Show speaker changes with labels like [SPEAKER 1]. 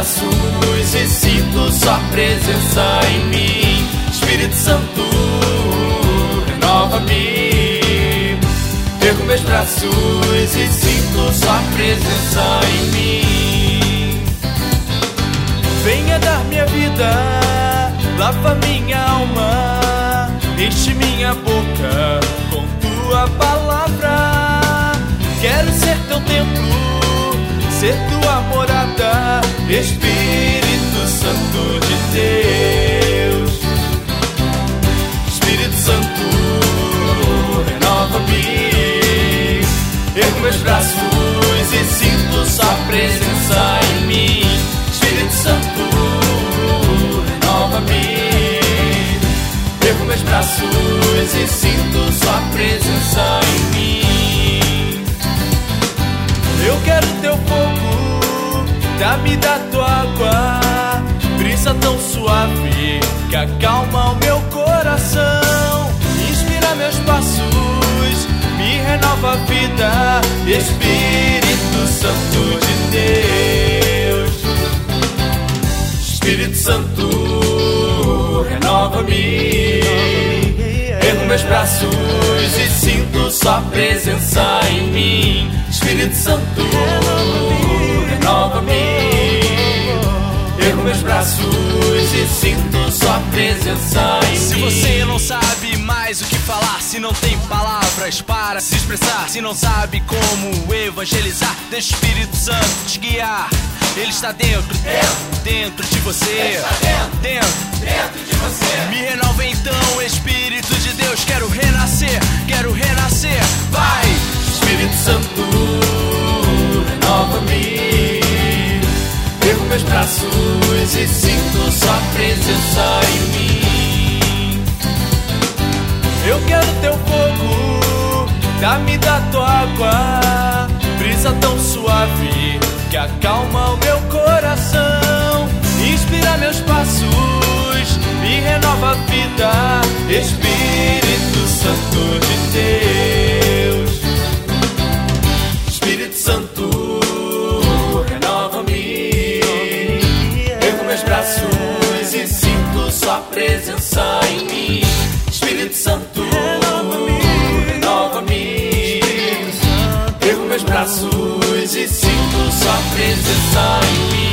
[SPEAKER 1] braços e sinto sua presença em mim. Espírito Santo, renova-me. Ergo meus braços e sinto sua presença em mim.
[SPEAKER 2] Venha dar minha vida, lava minha alma, enche minha boca com tua palavra. Quero ser teu templo, ser tua morada, Espírito Santo de Deus.
[SPEAKER 1] Espírito Santo, renova-me. Ergo meus braços e sinto sua presença em mim. Espírito Santo, renova-me. Ergo meus braços e sinto sua presença em mim.
[SPEAKER 2] Eu quero teu fogo, dá-me da tua água, brisa tão suave que acalma o meu coração. Inspira meus passos, me renova a vida, Espírito Santo de Deus.
[SPEAKER 1] Espírito Santo, renova-me. Ergo meus braços e sinto sua presença em mim. Espírito Santo, renova-me. Ergo meus braços e sinto sua presença em mim.
[SPEAKER 2] Se você não sabe mais o que falar, se não tem palavras para se expressar, se não sabe como evangelizar, deixa o Espírito Santo te guiar. Ele está dentro de você.
[SPEAKER 1] Dentro de você.
[SPEAKER 2] Me renova então, Espírito de Deus. Quero renascer. Vai!
[SPEAKER 1] Espírito Santo, renova-me. Ergo meus braços e sinto sua presença em mim.
[SPEAKER 2] Eu quero teu fogo, dá-me da tua água, brisa tão suave que acalma o meu coração. Inspira meus passos, me renova a vida, Espírito Santo de Deus.
[SPEAKER 1] Espírito Santo, renova-me. Ergo meus braços e sinto sua presença em mim. Espírito Santo, renova-me. Ergo meus braços e sinto sua presença em mim.